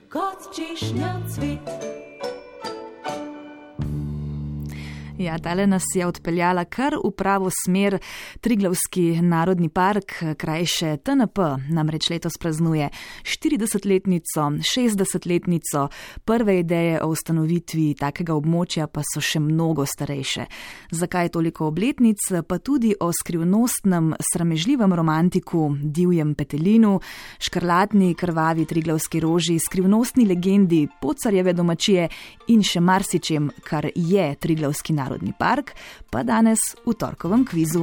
kot češnja cvet. Ja, tale nas je odpeljala kar v pravo smer. Triglavski narodni park, krajše TNP, namreč letos praznuje 40-letnico, 60-letnico, prve ideje o ustanovitvi takega območja pa so še mnogo starejše. Zakaj toliko obletnic, pa tudi o skrivnostnem, sramežljivem romantiku, divjem petelinu, škrlatni, krvavi triglavski roži, skrivnostni legendi, Pocarjeve domačije in še marsičem, kar je Triglavski narodni park, pa danes v torkovem kvizu.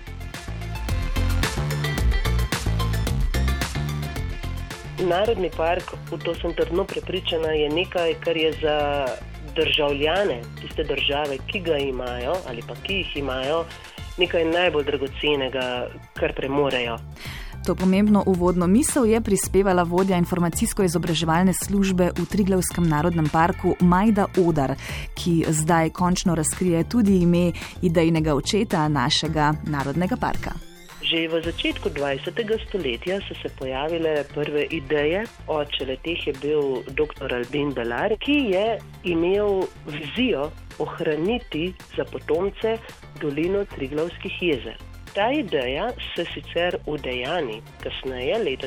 Narodni park, v to sem trdno prepričana, je nekaj, kar je za državljane tiste države, ki ga imajo ali pa ki jih imajo, nekaj najbolj dragocenega, kar premorejo. To pomembno uvodno misel je prispevala vodja informacijsko-izobraževalne službe v Triglavskem narodnem parku Majda Odar, ki zdaj končno razkrije tudi ime idejnega očeta našega narodnega parka. Že v začetku 20. stoletja so se pojavile prve ideje. Oče le-teh je bil dr. Albin Belar, ki je imel vizijo ohraniti za potomce dolino Triglavskih jezer. Ta ideja se sicer udejani kasneje, leta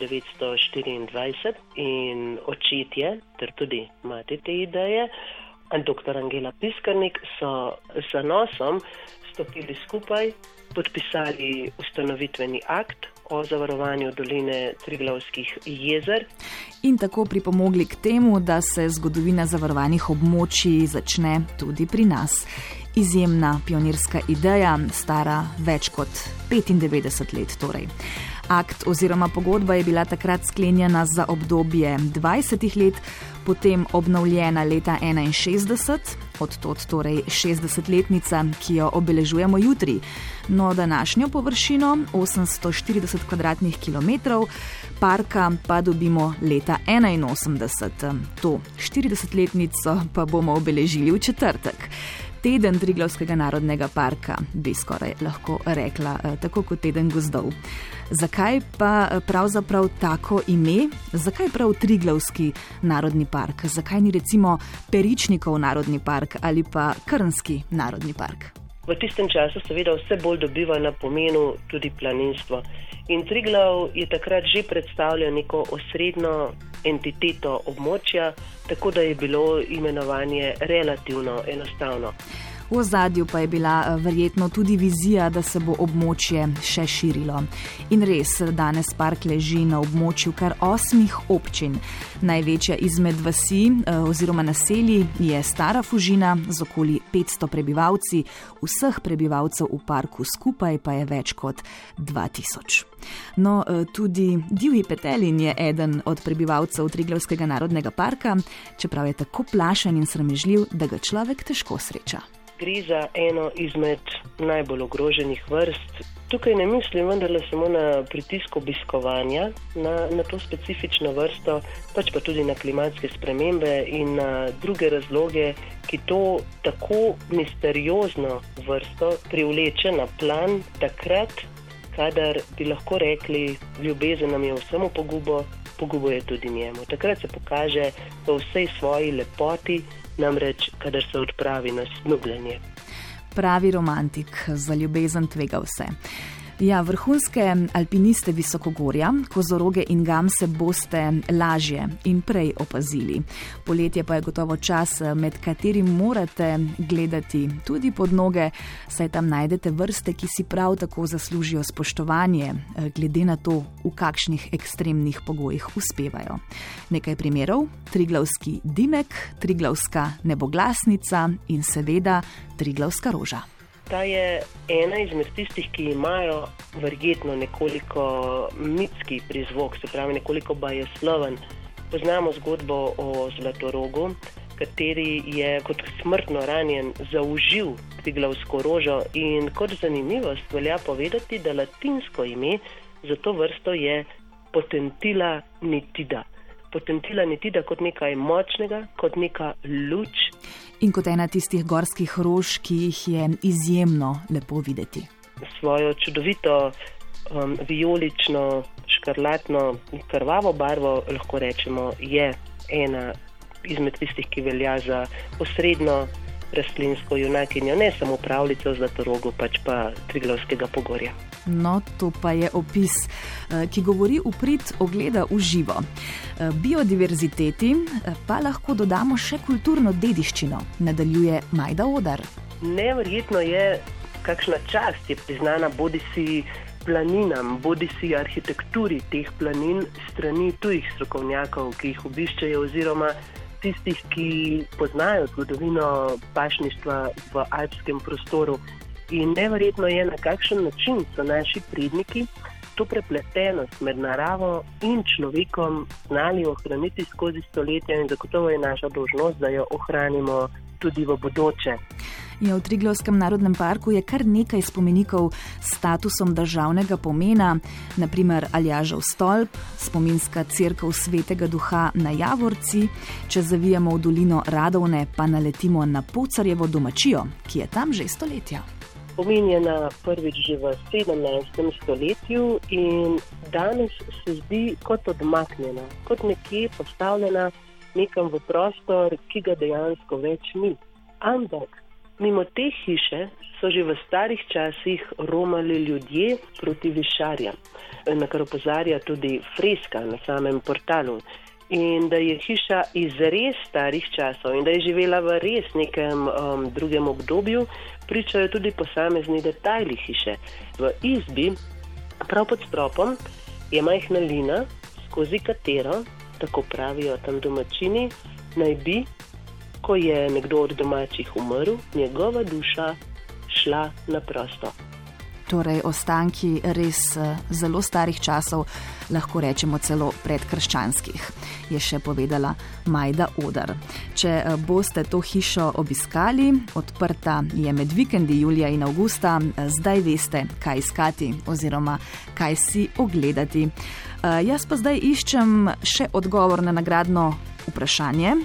1924, in očetje, ter tudi mati te ideje, dr. Angela Piskarnik, so z zanosom stopili skupaj, podpisali ustanovitveni akt o zavarovanju doline Triglavskih jezer. In tako pripomogli k temu, da se zgodovina zavarovanih območij začne tudi pri nas. Izjemna pionirska ideja, stara več kot 95 let torej. Akt oziroma pogodba je bila takrat sklenjena za obdobje 20 let, potem obnovljena leta 61, odtod torej 60-letnica, ki jo obeležujemo jutri. No, današnjo površino, 840 kvadratnih kilometrov, parka pa dobimo leta 81. To 40-letnico pa bomo obeležili v četrtek. Teden Triglavskega narodnega parka, bi skoraj lahko rekla, tako kot teden gozdov. Zakaj pa pravzaprav tako ime? Zakaj prav Triglavski narodni park? Zakaj ni recimo Peričnikov narodni park ali pa Krnski narodni park? V tistem času seveda vse bolj dobiva na pomenu tudi planinstvo. In Triglav je takrat že predstavljal neko osrednjo entiteto območja, tako da je bilo imenovanje relativno enostavno. V ozadju pa je bila verjetno tudi vizija, da se bo območje še širilo. In res, danes park leži na območju kar 8 občin. Največja izmed vasi oziroma naselij je Stara Fužina z okoli 500 prebivalci, vseh prebivalcev v parku skupaj pa je več kot 2000. No, tudi divji petelin je eden od prebivalcev Triglavskega narodnega parka, čeprav je tako plašen in sramežljiv, da ga človek težko sreča. Gre za eno izmed najbolj ogroženih vrst. Tukaj ne mislim vendarle samo na pritisk obiskovanja, na to specifično vrsto, pač pa tudi na klimatske spremembe in na druge razloge, ki to tako misteriozno vrsto privleče na plan takrat, kadar bi lahko rekli, ljubezen nam je vsemu pogubo je tudi njemu. Takrat se pokaže v vsej svoji lepoti, namreč, kadar se odpravi na snubljenje. Pravi romantik, za ljubezen tvega vse. Ja, vrhunske alpiniste Visokogorja, kozoroge in gamse boste lažje in prej opazili. Poletje pa je gotovo čas, med katerim morate gledati tudi pod noge, saj tam najdete vrste, ki si prav tako zaslužijo spoštovanje, glede na to, v kakšnih ekstremnih pogojih uspevajo. Nekaj primerov: Triglavski dimek, Triglavska neboglasnica in seveda Triglavska roža. Ta je ena izmed tistih, ki imajo verjetno nekoliko mitski prizvok, se pravi nekoliko bajesloven. Poznamo zgodbo o Zlatorogu, kateri je kot smrtno ranjen zaužil Triglavsko rožo, in kot zanimivost velja povedati, da latinsko ime za to vrsto je Potentilla nitida. Potentilla nitida kot nekaj močnega, kot neka luč. In kot ena tistih gorskih rož, ki jih je izjemno lepo videti. Svojo čudovito vijolično, škarlatno, krvavo barvo, lahko rečemo, je ena izmed tistih, ki velja za osrednjo rastlinsko junakinjo, ne samo pravljico Zlatorogu, pač pa Triglavskega pogorja. No, to pa je opis, ki govori v prid ogleda v živo. Biodiverziteti pa lahko dodamo še kulturno dediščino, nadaljuje Majda Odar. Neverjetno je, kakšna čast je priznana bodisi planinam, bodisi arhitekturi teh planin strani tujih strokovnjakov, ki jih obiščejo, oziroma tistih, ki poznajo zgodovino pašništva v alpskem prostoru. In neverjetno je, na kakšen način so naši predniki to prepletenost med naravo in človekom znali ohraniti skozi stoletja, in zagotovo je naša dolžnost, da jo ohranimo tudi v bodoče. Ja, v Triglavskem narodnem parku je kar nekaj spomenikov s statusom državnega pomena, naprimer Aljažev stolp, spominska cerkev Svetega Duha na Javorci. Če zavijemo v dolino Radovne, pa naletimo na Pocarjevo domačijo, ki je tam že stoletja. Omenjena prvič že v 17. stoletju in danes se zdi kot odmaknjena, kot nekje postavljena nekam v prostor, ki ga dejansko več ni. Ampak mimo te hiše so že v starih časih romali ljudje proti višarjam, na kar opozarja tudi freska na samem portalu. In da je hiša iz res starih časov in da je živela v res nekem drugem obdobju, pričajo tudi posamezni detajli hiše. V izbi, prav pod stropom, je majhna lina, skozi katero, tako pravijo tam domačini, naj bi, ko je nekdo od domačih umrl, njegova duša šla na prosto. Torej, ostanki res zelo starih časov, lahko rečemo celo predkrščanskih, je še povedala Majda Odar. Če boste to hišo obiskali, odprta je med vikendi julija in avgusta, zdaj veste, kaj iskati oziroma kaj si ogledati. Jaz pa zdaj iščem še odgovor na nagradno vprašanje,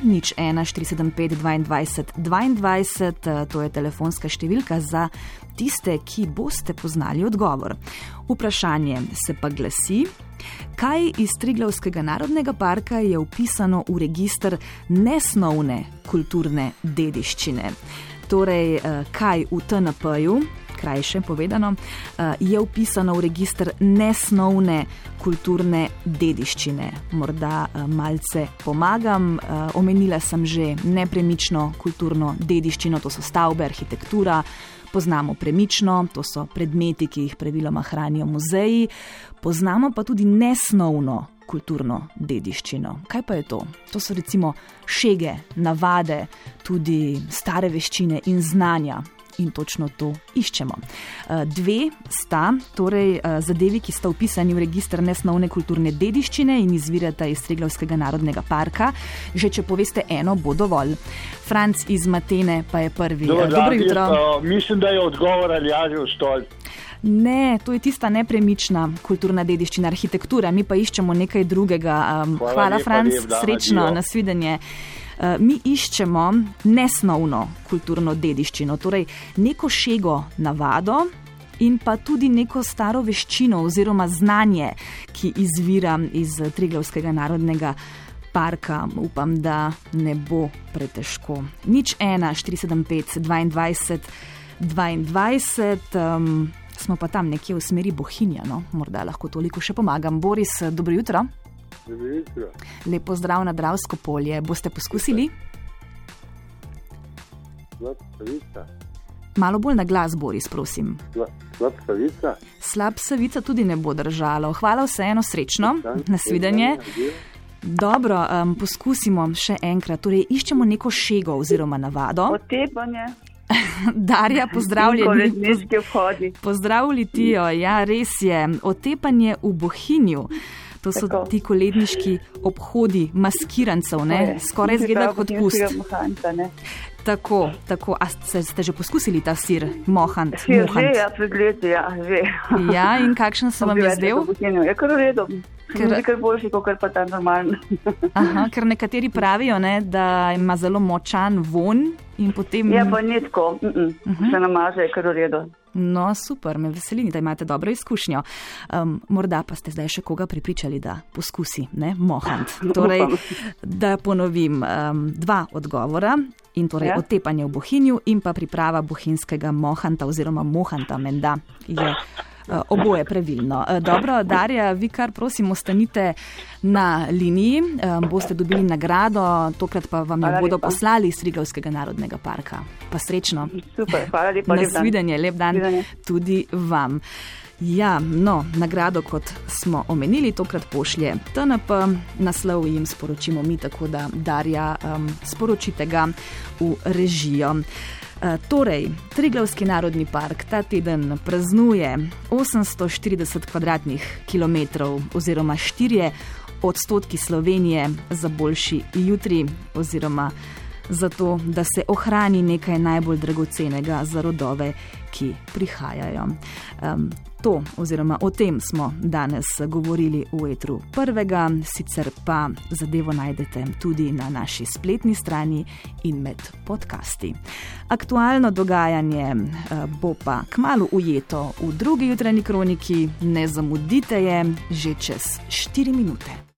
01475 22 22, to je telefonska številka za tiste, ki boste poznali odgovor. Vprašanje se pa glasi: kaj iz Triglavskega narodnega parka je vpisano v register nesnovne kulturne dediščine? Torej, kaj v TNP-ju, krajše povedano, je vpisano v register nesnovne kulturne dediščine. Morda malce pomagam. Omenila sem že nepremično kulturno dediščino, to so stavbe, arhitektura. Poznamo premično, to so predmeti, ki jih praviloma hranijo muzeji. Poznamo pa tudi nesnovno kulturno dediščino. Kaj pa je to? To so recimo šege, navade, tudi stare veščine in znanja. In točno to iščemo. Dve sta torej zadevi, ki sta vpisani v register nesnovne kulturne dediščine in izvirata iz Triglavskega narodnega parka. Že če poveste eno, bo dovolj. Franc iz Matene pa je prvi. Dobro jutro. Mislim, da je odgovor Aljažev stolp. Ne, to je tista nepremična kulturna dediščina, arhitektura. Mi pa iščemo nekaj drugega. Hvala, Franc, srečno, nasvidenje. Mi iščemo nesnovno kulturno dediščino, torej neko šego, navado in pa tudi neko staro veščino oziroma znanje, ki izvira iz Triglavskega narodnega parka. Upam, da ne bo pretežko. 01475 22 22, smo pa tam nekje v smeri Bohinja, no? Morda lahko toliko še pomagam. Boris, dobro jutro. Lep pozdrav na Dravsko polje. Boste poskusili? Slab Savica. Malo bolj na glas, Boris, prosim. Slab Savica. Slab Savica tudi ne bo držalo. Hvala vseeno, srečno. Nasvidenje. Dobro, poskusimo še enkrat. Torej, iščemo neko šego oziroma navado. Otepanje. Darja, pozdravljeni. Pozdravljitijo, ja, res je. Otepanje v Bohinju. To so ti koledniški obhodi maskirancev, ne? Skoraj izgleda kot pust. Tako. A ste že poskusili ta sir mohant? Sir že, ja, pregledi, ja, že. Ja, in kakšen se vam je zdel? Je kar v redu. Kar boljši, kot pa ta normalni. Aha, ker nekateri pravijo, ne, da ima zelo močan vonj in potem... Ja, pa ni tako. Se namaže, je kar v redu. No, super, me veseli, da imate dobro izkušnjo. Morda pa ste zdaj še koga prepričali, da poskusi, ne, mohant. Torej, da ponovim, 2 odgovora, in torej otepanje v Bohinju in pa priprava bohinjskega mohanta oziroma mohanta, menda je oboje pravilno. Dobro, Darja, vi kar prosim ostanite na liniji, boste dobili nagrado, tokrat pa vam jo bodo poslali iz Triglavskega narodnega parka. Pa srečno. Super, hvala lepa. Nasvidenje, lep dan tudi vam. Ja, no, nagrado, kot smo omenili, tokrat pošlje TNP, naslov jim sporočimo mi, tako da Darja, sporočite ga v režijo. Torej, Triglavski narodni park ta teden praznuje 840 kvadratnih kilometrov oziroma 4% Slovenije za boljši jutri oziroma za to, da se ohrani nekaj najbolj dragocenega za rodove, ki prihajajo. To oziroma o tem smo danes govorili v etru prvega, sicer pa zadevo najdete tudi na naši spletni strani in med podcasti. Aktualno dogajanje bo pa kmalu ujeto v drugi jutranji kroniki, ne zamudite je že čez 4 minute.